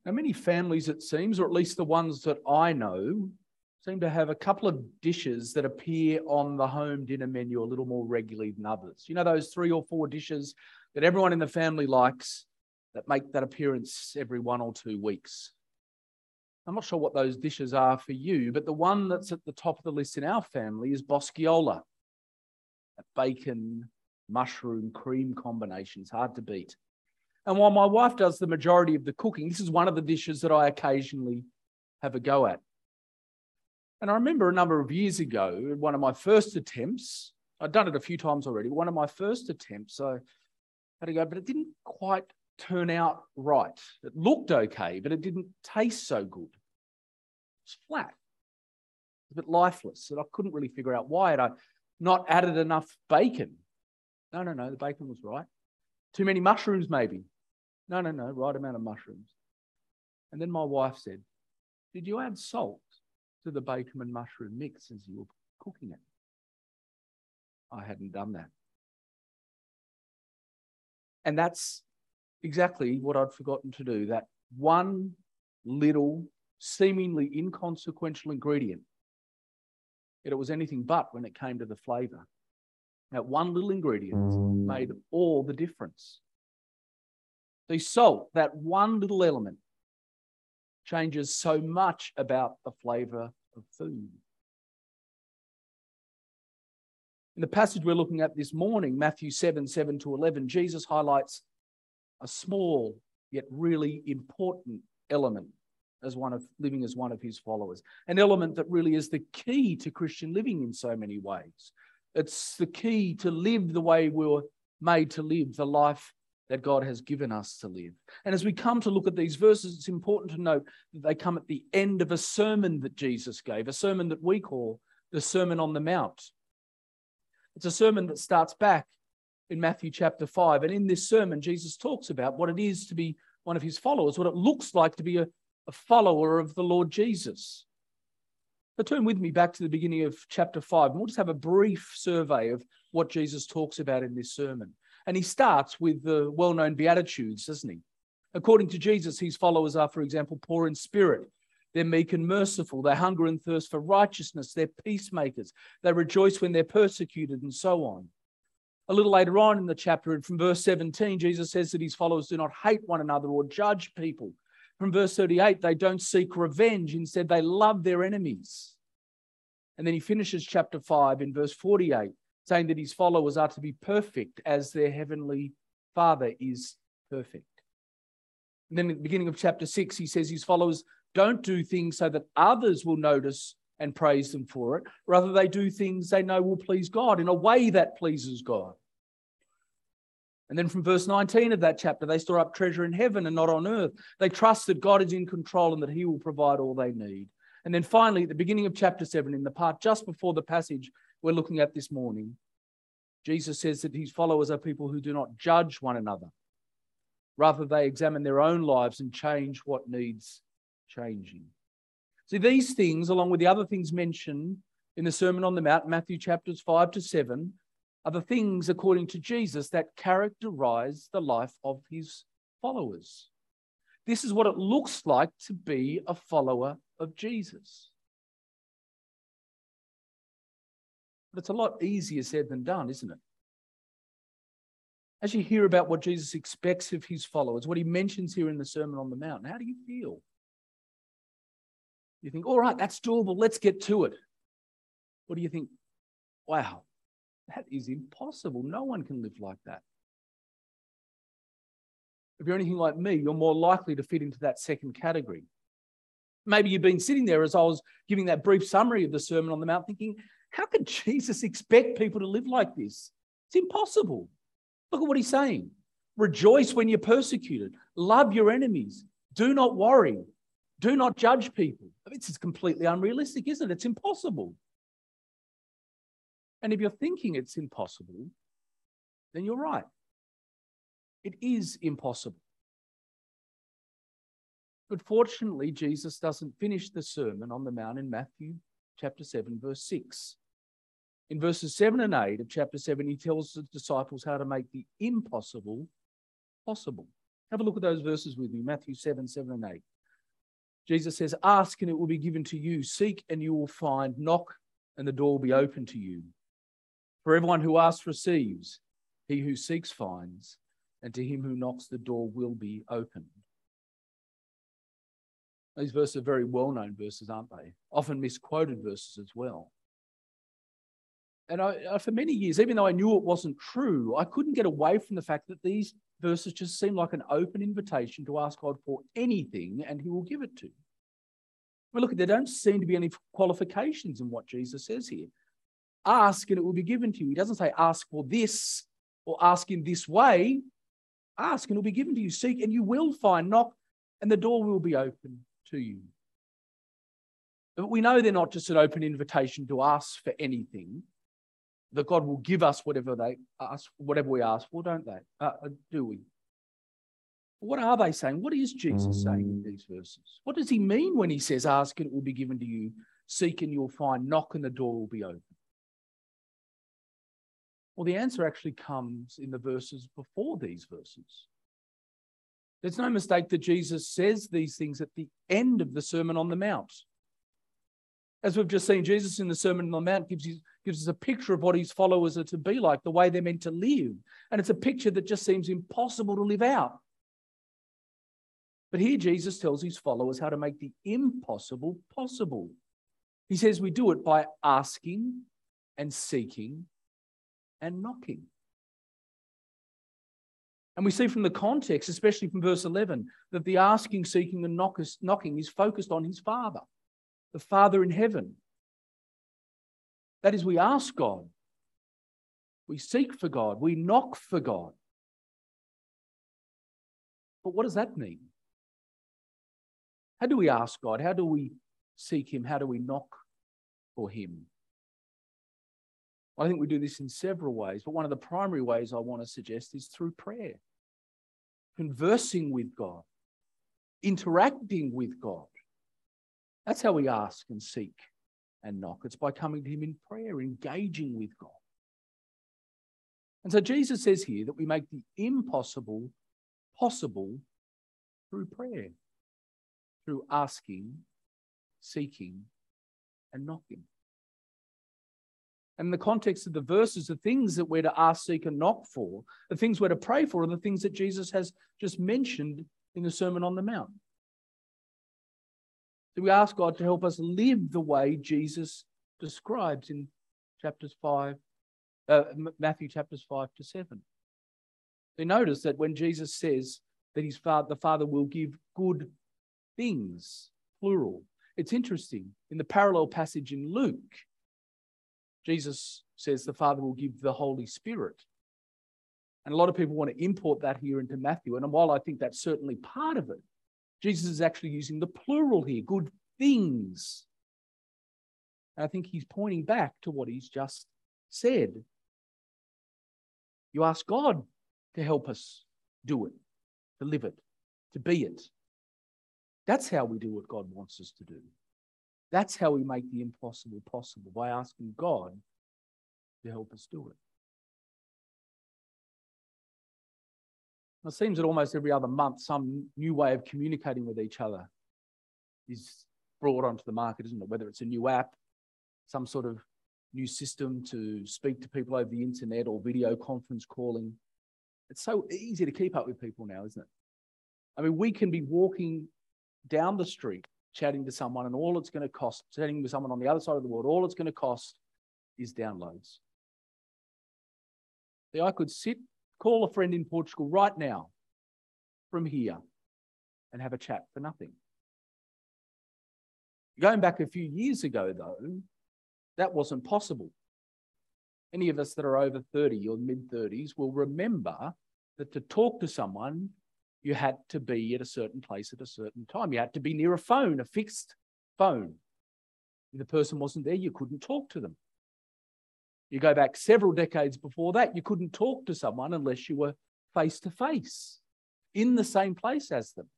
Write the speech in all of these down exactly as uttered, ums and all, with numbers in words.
Now, many families, it seems, or at least the ones that I know, seem to have a couple of dishes that appear on the home dinner menu a little more regularly than others. You know, those three or four dishes that everyone in the family likes that make that appearance every one or two weeks. I'm not sure what those dishes are for you, but the one that's at the top of the list in our family is bosciola. A bacon, mushroom, cream combination. It's hard to beat. And while my wife does the majority of the cooking, this is one of the dishes that I occasionally have a go at. And I remember a number of years ago, one of my first attempts, I'd done it a few times already, one of my first attempts, I had to go, but it didn't quite turn out right. It looked okay, but it didn't taste so good. It was flat, a bit lifeless, and I couldn't really figure out why. Had I not added enough bacon? No, no, no, the bacon was right. Too many mushrooms, maybe. No, no, no, right amount of mushrooms. And then my wife said, did you add salt to the bacon and mushroom mix as you were cooking it? I hadn't done that. And that's exactly what I'd forgotten to do. That one little, seemingly inconsequential ingredient, yet it was anything but when it came to the flavour. That one little ingredient made all the difference. The salt, that one little element, changes so much about the flavour of food. In the passage we're looking at this morning, Matthew seven, seven to eleven, Jesus highlights a small yet really important element as one of living as one of his followers. An element that really is the key to Christian living in so many ways. It's the key to live the way we were made to live, the life that God has given us to live. And as we come to look at these verses, it's important to note that they come at the end of a sermon that Jesus gave, a sermon that we call the Sermon on the Mount. It's a sermon that starts back in Matthew chapter five. And in this sermon, Jesus talks about what it is to be one of his followers, what it looks like to be a, a follower of the Lord Jesus. So turn with me back to the beginning of chapter five, and we'll just have a brief survey of what Jesus talks about in this sermon. And he starts with the well-known Beatitudes, doesn't he? According to Jesus, his followers are, for example, poor in spirit. They're meek and merciful. They hunger and thirst for righteousness. They're peacemakers. They rejoice when they're persecuted, and so on. A little later on in the chapter, and from verse seventeen, Jesus says that his followers do not hate one another or judge people. From verse thirty-eight, they don't seek revenge. Instead, they love their enemies. And then he finishes chapter five in verse forty-eight, saying that his followers are to be perfect as their heavenly Father is perfect. And then at the beginning of chapter six, he says his followers don't do things so that others will notice and praise them for it. Rather, they do things they know will please God in a way that pleases God. And then from verse nineteen of that chapter, they store up treasure in heaven and not on earth. They trust that God is in control and that he will provide all they need. And then finally, at the beginning of chapter seven, in the part just before the passage we're looking at this morning, Jesus says that his followers are people who do not judge one another. Rather, they examine their own lives and change what needs changing. See, these things, along with the other things mentioned in the Sermon on the Mount, Matthew chapters five to seven, are the things, according to Jesus, that characterize the life of his followers. This is what it looks like to be a follower of Jesus. But it's a lot easier said than done, isn't it? As you hear about what Jesus expects of his followers, what he mentions here in the Sermon on the Mount, how do you feel? You think, all right, that's doable, let's get to it. What do you think? Wow, that is impossible. No one can live like that. If you're anything like me, you're more likely to fit into that second category. Maybe you've been sitting there as I was giving that brief summary of the Sermon on the Mount thinking, how could Jesus expect people to live like this? It's impossible. Look at what he's saying. Rejoice when you're persecuted. Love your enemies. Do not worry. Do not judge people. This is completely unrealistic, isn't it? It's impossible. And if you're thinking it's impossible, then you're right. It is impossible. But fortunately, Jesus doesn't finish the Sermon on the Mount in Matthew chapter seven, verse six. In verses seven and eight of chapter seven, he tells the disciples how to make the impossible possible. Have a look at those verses with me, Matthew seven, seven and eight. Jesus says, ask and it will be given to you. Seek and you will find. Knock and the door will be open to you. For everyone who asks receives. He who seeks finds. And to him who knocks the door will be opened. These verses are very well-known verses, aren't they? Often misquoted verses as well. And I, for many years, even though I knew it wasn't true, I couldn't get away from the fact that these verses just seem like an open invitation to ask God for anything and he will give it to you. Well, look, there don't seem to be any qualifications in what Jesus says here. Ask and it will be given to you. He doesn't say ask for this or ask in this way. Ask and it will be given to you. Seek and you will find. Knock and the door will be open to you. But we know they're not just an open invitation to ask for anything, that God will give us whatever they ask, whatever we ask for, don't they? Uh, do we? What are they saying? What is Jesus saying in these verses? What does he mean when he says, ask and it will be given to you, seek and you'll find, knock and the door will be open? Well, the answer actually comes in the verses before these verses. There's no mistake that Jesus says these things at the end of the Sermon on the Mount. As we've just seen, Jesus in the Sermon on the Mount gives, you, gives us a picture of what his followers are to be like, the way they're meant to live. And it's a picture that just seems impossible to live out. But here Jesus tells his followers how to make the impossible possible. He says we do it by asking and seeking and knocking. And we see from the context, especially from verse eleven, that the asking, seeking and knocking is focused on his Father, the Father in heaven. That is, we ask God, we seek for God, we knock for God. But what does that mean? How do we ask God? How do we seek him? How do we knock for him? I think we do this in several ways, but one of the primary ways I want to suggest is through prayer. Conversing with God, interacting with God. That's how we ask and seek and knock. It's by coming to him in prayer, engaging with God. And so Jesus says here that we make the impossible possible through prayer, through asking, seeking, and knocking. And in the context of the verses, the things that we're to ask, seek, and knock for, the things we're to pray for, are the things that Jesus has just mentioned in the Sermon on the Mount. So we ask God to help us live the way Jesus describes in chapters five, uh, Matthew chapters five to seven. You notice that when Jesus says that his father, the Father will give good things, plural. It's interesting. In the parallel passage in Luke, Jesus says the Father will give the Holy Spirit. And a lot of people want to import that here into Matthew. And while I think that's certainly part of it, Jesus is actually using the plural here, good things. And I think he's pointing back to what he's just said. You ask God to help us do it, to live it, to be it. That's how we do what God wants us to do. That's how we make the impossible possible, by asking God to help us do it. It seems that almost every other month, some new way of communicating with each other is brought onto the market, isn't it? Whether it's a new app, some sort of new system to speak to people over the internet, or video conference calling. It's so easy to keep up with people now, isn't it? I mean, we can be walking down the street chatting to someone, and all it's going to cost, chatting with someone on the other side of the world, all it's going to cost is downloads. See, I could sit, call a friend in Portugal right now from here and have a chat for nothing. Going back a few years ago, though, that wasn't possible. Any of us that are over thirty or mid-thirties will remember that to talk to someone, you had to be at a certain place at a certain time. You had to be near a phone, a fixed phone. If the person wasn't there, you couldn't talk to them. You go back several decades before that, you couldn't talk to someone unless you were face-to-face, in the same place as them.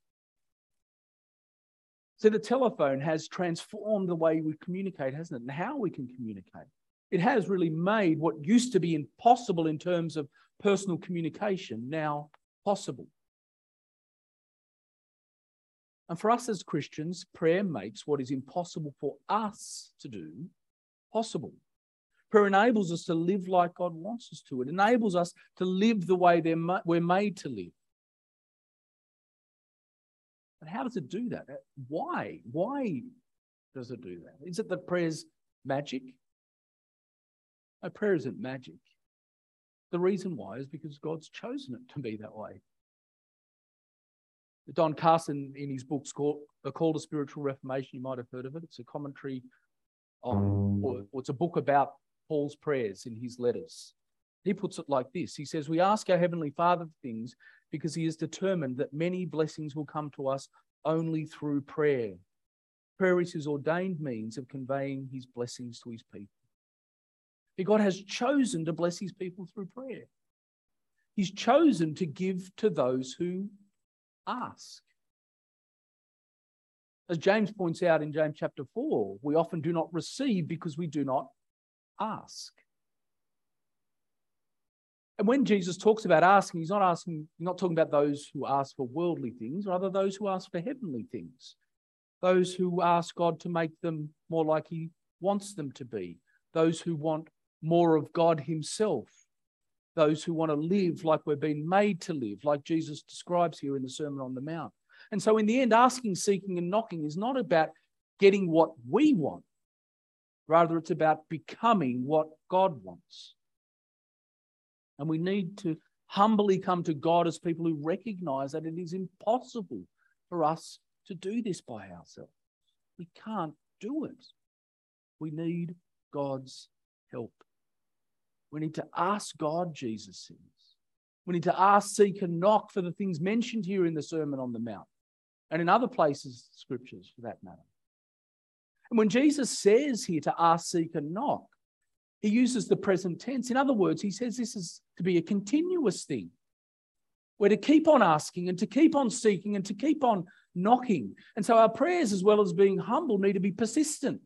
So the telephone has transformed the way we communicate, hasn't it? And how we can communicate. It has really made what used to be impossible in terms of personal communication now possible. And for us as Christians, prayer makes what is impossible for us to do possible. Prayer enables us to live like God wants us to. It enables us to live the way we're made to live. But how does it do that? Why? Why does it do that? Is it that prayer's magic? No, prayer isn't magic. The reason why is because God's chosen it to be that way. Don Carson, in his book called A Call to Spiritual Reformation, you might have heard of it. It's a commentary on, or, or it's a book about Paul's prayers in his letters. He puts it like this. He says, we ask our Heavenly Father things because he is determined that many blessings will come to us only through prayer. Prayer is his ordained means of conveying his blessings to his people. God has chosen to bless his people through prayer. He's chosen to give to those who ask. As James points out in James chapter four, we often do not receive because we do not ask. And when Jesus talks about asking, he's not asking, he's not talking about those who ask for worldly things, rather those who ask for heavenly things. Those who ask God to make them more like he wants them to be. Those who want more of God himself. Those who want to live like we're being made to live, like Jesus describes here in the Sermon on the Mount. And so in the end, asking, seeking, and knocking is not about getting what we want. Rather, it's about becoming what God wants. And we need to humbly come to God as people who recognize that it is impossible for us to do this by ourselves. We can't do it. We need God's help. We need to ask God, Jesus says. We need to ask, seek, and knock for the things mentioned here in the Sermon on the Mount and in other places, scriptures for that matter. And when Jesus says here to ask, seek, and knock, he uses the present tense. In other words, he says this is to be a continuous thing. We're to keep on asking and to keep on seeking and to keep on knocking. And so our prayers, as well as being humble, need to be persistent.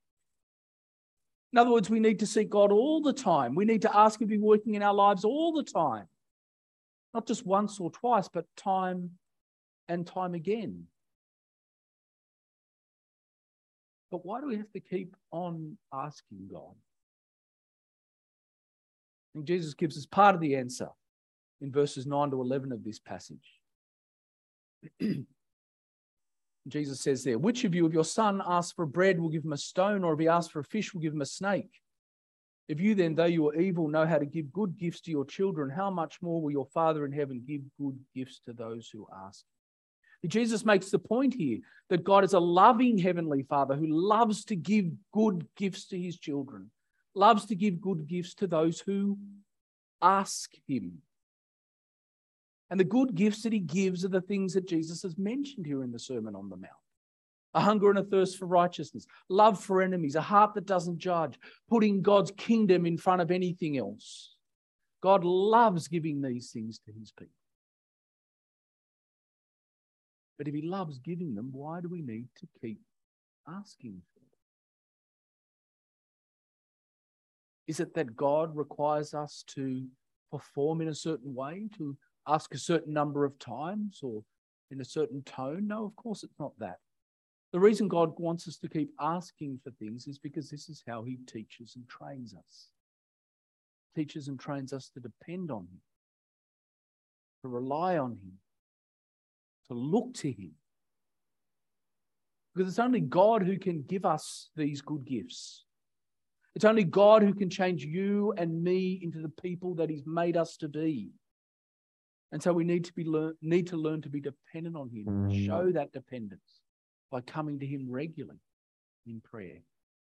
In other words, we need to seek God all the time. We need to ask him to be working in our lives all the time. Not just once or twice, but time and time again. But why do we have to keep on asking God? And Jesus gives us part of the answer in verses nine to eleven of this passage. Jesus says there, which of you, if your son asks for bread, will give him a stone, or if he asks for a fish, will give him a snake? If you then, though you are evil, know how to give good gifts to your children, how much more will your Father in heaven give good gifts to those who ask? Jesus makes the point here that God is a loving heavenly Father who loves to give good gifts to his children, loves to give good gifts to those who ask him. And the good gifts that he gives are the things that Jesus has mentioned here in the Sermon on the Mount. A hunger and a thirst for righteousness, love for enemies, a heart that doesn't judge, putting God's kingdom in front of anything else. God loves giving these things to his people. But if he loves giving them, why do we need to keep asking for them? Is it that God requires us to perform in a certain way, to ask a certain number of times or in a certain tone? No, of course it's not that. The reason God wants us to keep asking for things is because this is how he teaches and trains us. Teaches and trains us to depend on him, to rely on him, to look to him. Because it's only God who can give us these good gifts. It's only God who can change you and me into the people that he's made us to be. And so we need to be learn, need to learn to be dependent on him, and show that dependence by coming to him regularly in prayer.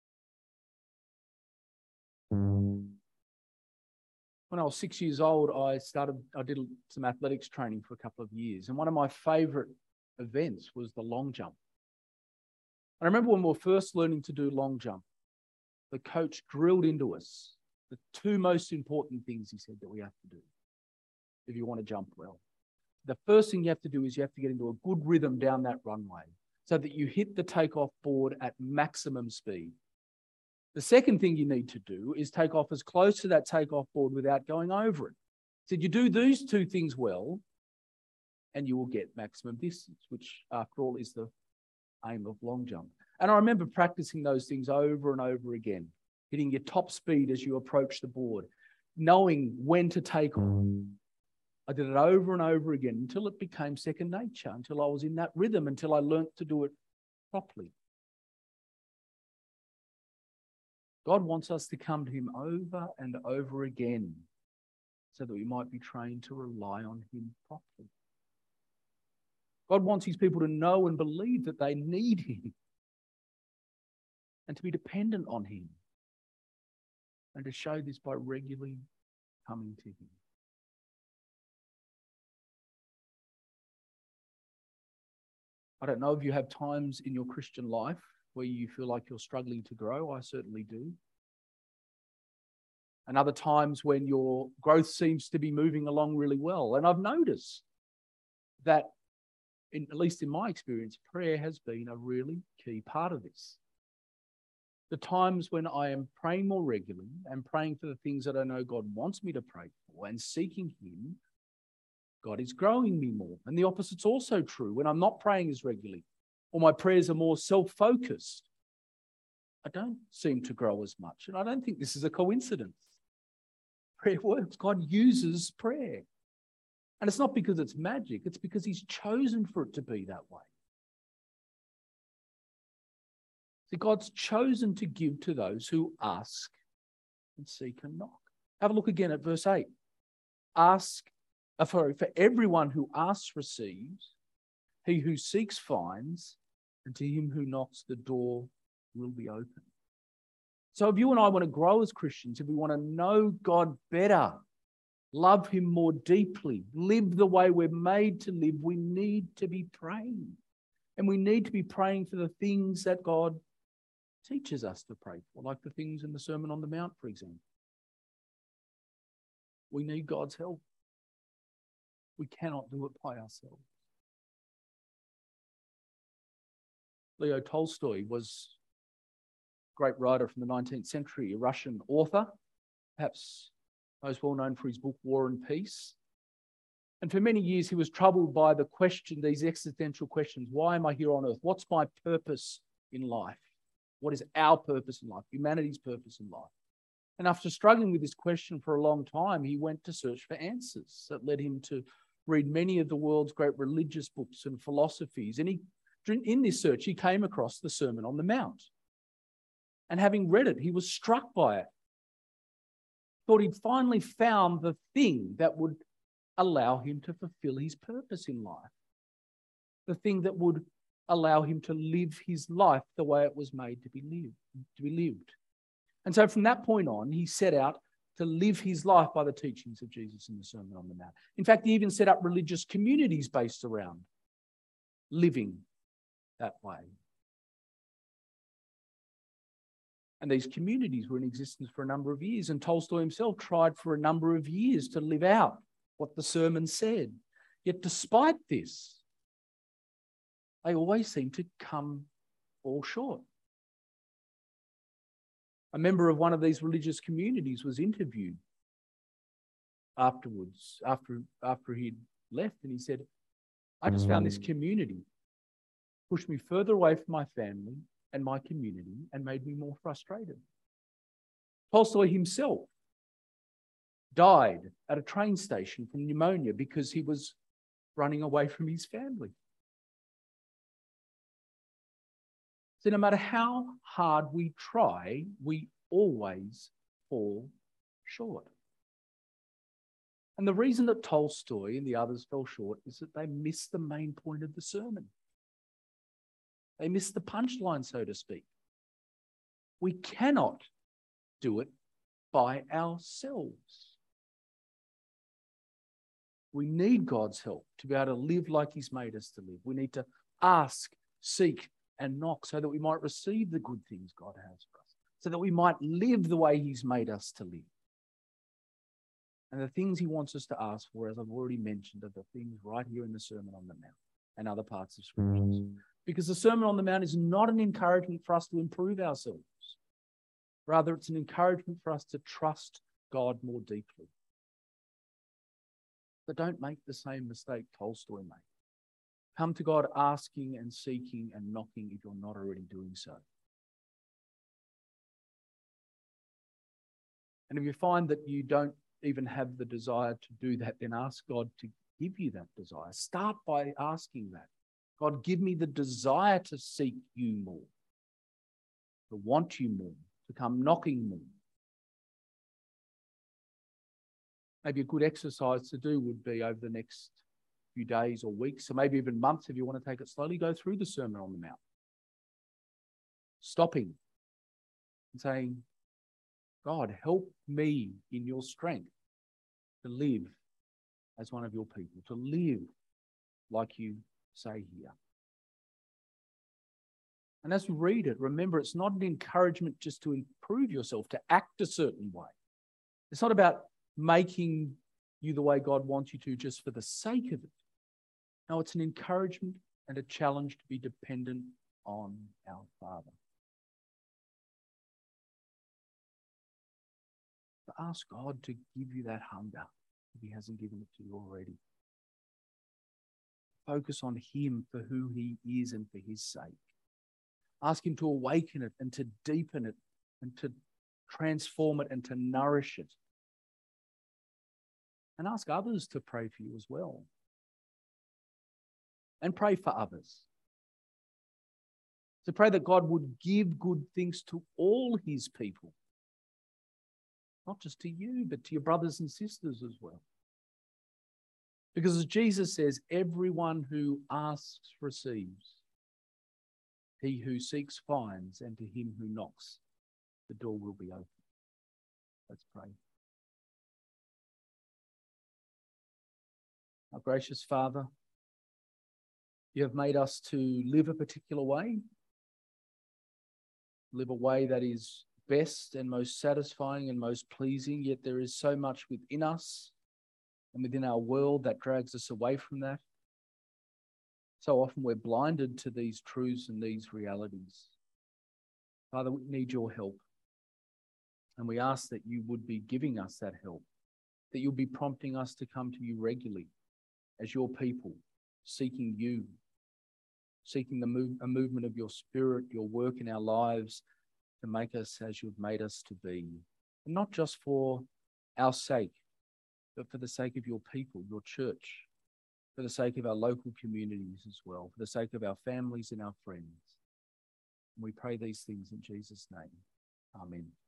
When I was six years old, I started, I did some athletics training for a couple of years. And one of my favourite events was the long jump. I remember when we were first learning to do long jump, the coach drilled into us the two most important things he said that we have to do if you want to jump well. The first thing you have to do is you have to get into a good rhythm down that runway so that you hit the takeoff board at maximum speed. The second thing you need to do is take off as close to that takeoff board without going over it. So you do these two things well, and you will get maximum distance, which after all is the aim of long jump. And I remember practicing those things over and over again, hitting your top speed as you approach the board, knowing when to take off. I did it over and over again until it became second nature, until I was in that rhythm, until I learnt to do it properly. God wants us to come to him over and over again so that we might be trained to rely on him properly. God wants his people to know and believe that they need him and to be dependent on him, and to show this by regularly coming to him. I don't know if you have times in your Christian life where you feel like you're struggling to grow. I certainly do. And other times when your growth seems to be moving along really well. And I've noticed that, in, at least in my experience, prayer has been a really key part of this. The times when I am praying more regularly and praying for the things that I know God wants me to pray for and seeking him, God is growing me more. And the opposite's also true. When I'm not praying as regularly, or my prayers are more self-focused, I don't seem to grow as much. And I don't think this is a coincidence. Prayer works. God uses prayer. And it's not because it's magic. It's because he's chosen for it to be that way. See, God's chosen to give to those who ask and seek and knock. Have a look again at verse eight. Ask, uh, for, for everyone who asks receives, he who seeks finds, and to him who knocks the door will be open. So if you and I want to grow as Christians, if we want to know God better, love him more deeply, live the way we're made to live, we need to be praying. And we need to be praying for the things that God teaches us to pray for, like the things in the Sermon on the Mount, for example. We need God's help. We cannot do it by ourselves. Leo Tolstoy was a great writer from the nineteenth century, a Russian author, perhaps most well known for his book War and Peace. And for many years he was troubled by the question, these existential questions. Why am I here on earth? What's my purpose in life? What is our purpose in life? Humanity's purpose in life? And after struggling with this question for a long time, he went to search for answers that led him to read many of the world's great religious books and philosophies. And he, in this search, he came across the Sermon on the Mount. And having read it, he was struck by it. Thought he'd finally found the thing that would allow him to fulfill his purpose in life. The thing that would allow him to live his life the way it was made to be lived, to be lived. And so from that point on, he set out to live his life by the teachings of Jesus in the Sermon on the Mount. In fact, he even set up religious communities based around living that way. And these communities were in existence for a number of years, and Tolstoy himself tried for a number of years to live out what the sermon said. Yet despite this, they always seem to come all short. A member of one of these religious communities was interviewed afterwards, after, after he'd left, and he said, I just found this community pushed me further away from my family and my community and made me more frustrated. Tolstoy himself died at a train station from pneumonia because he was running away from his family. So no matter how hard we try, we always fall short. And the reason that Tolstoy and the others fell short is that they missed the main point of the sermon. They missed the punchline, so to speak. We cannot do it by ourselves. We need God's help to be able to live like he's made us to live. We need to ask, seek, and knock so that we might receive the good things God has for us, so that we might live the way he's made us to live. And the things he wants us to ask for, as I've already mentioned, are the things right here in the Sermon on the Mount and other parts of Scriptures. Mm. Because the Sermon on the Mount is not an encouragement for us to improve ourselves. Rather, it's an encouragement for us to trust God more deeply. But don't make the same mistake Tolstoy made. Come to God asking and seeking and knocking if you're not already doing so. And if you find that you don't even have the desire to do that, then ask God to give you that desire. Start by asking that. God, give me the desire to seek you more, to want you more, to come knocking more. Maybe a good exercise to do would be over the next few days or weeks, or maybe even months if you want to take it slowly, go through the Sermon on the Mount. Stopping and saying, God, help me in your strength to live as one of your people, to live like you say here. And as we read it, remember, it's not an encouragement just to improve yourself, to act a certain way. It's not about making you the way God wants you to just for the sake of it. No, it's an encouragement and a challenge to be dependent on our Father. To ask God to give you that hunger if he hasn't given it to you already. Focus on him for who he is and for his sake. Ask him to awaken it and to deepen it and to transform it and to nourish it. And ask others to pray for you as well. And pray for others. To pray that God would give good things to all his people. Not just to you, but to your brothers and sisters as well. Because as Jesus says, everyone who asks receives. He who seeks finds, and to him who knocks, the door will be open. Let's pray. Our gracious Father, you have made us to live a particular way, live a way that is best and most satisfying and most pleasing, yet there is so much within us and within our world that drags us away from that. So often we're blinded to these truths and these realities. Father, we need your help. And we ask that you would be giving us that help, that you'll be prompting us to come to you regularly as your people, seeking you, seeking the move, a movement of your Spirit, your work in our lives to make us as you've made us to be. And not just for our sake, but for the sake of your people, your church, for the sake of our local communities as well, for the sake of our families and our friends. And we pray these things in Jesus' name. Amen.